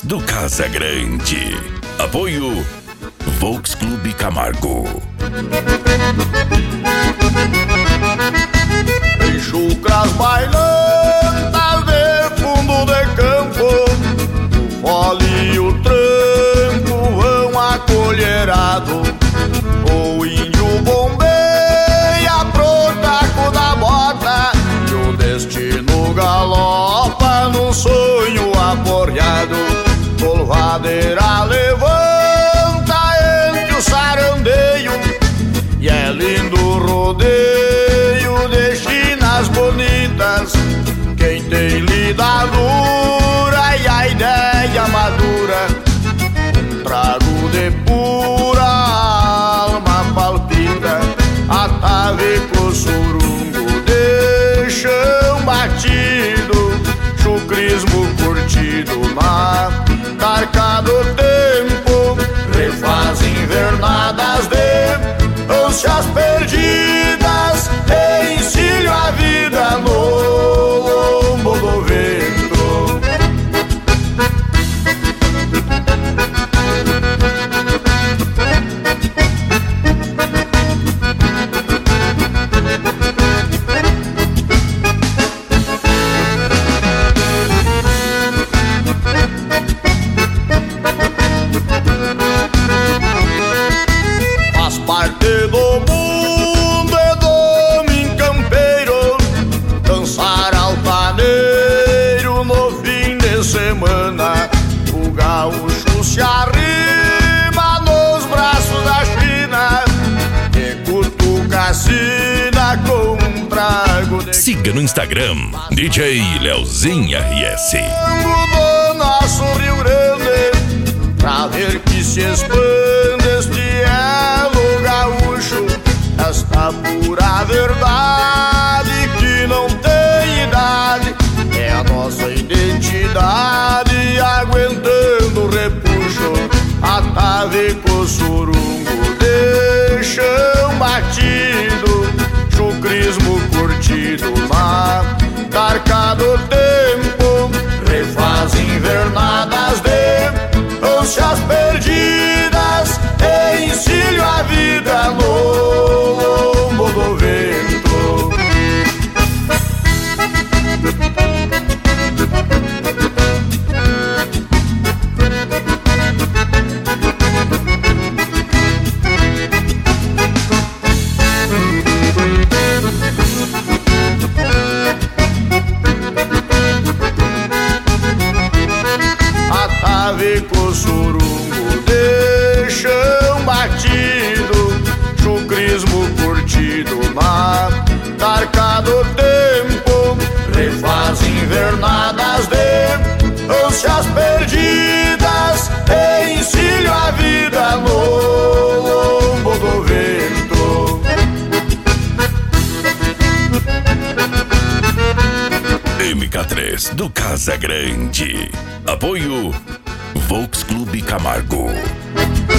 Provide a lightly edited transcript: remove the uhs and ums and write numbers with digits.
do Casa Grande. Apoio Volks Clube Camargo. Em chucras bailantas de fundo de campo, o fole e o tranco vão acolherado. O índio bombeia pro taco da bota e o destino galopa num sonho aporreado. Polvadeira levanta entre o sarandeio e é lindo o rodeio de chinas bonitas. Quem tem lida dura e a ideia madura, um trago de pura alma palpita. Ataveco surungo de chão batido, chucrismo curtido na tarca do tempo. Refaz invernadas de ânsias perdidas, encilho a vida no lombo do vento. Faz parte do mundo e do homem campeiro dançar altaneiro no fim de semana. O gaúcho se arrima nos braços da China e cutuca a sina com um trago de... Siga no Instagram DJ Leozinho RS. do nosso Rio Grande, pra ver que se expande este elo gaúcho, esta pura verdade que não tem idade. É a nossa identidade aguentando o repuxo. Ataveco surungo de chão batido, chucrismo curtido na tarca do tempo. Refaz invernadas de ânsias perdidas, encilho a vida no lombo do vento. Ataveco surungo de chão batido, chucrismo curtido na tarca do tempo. Refaz invernadas de ânsias perdidas, encilho a vida no lombo do vento. MK3 do Casa Grande. Apoio Volks Clube Camargo.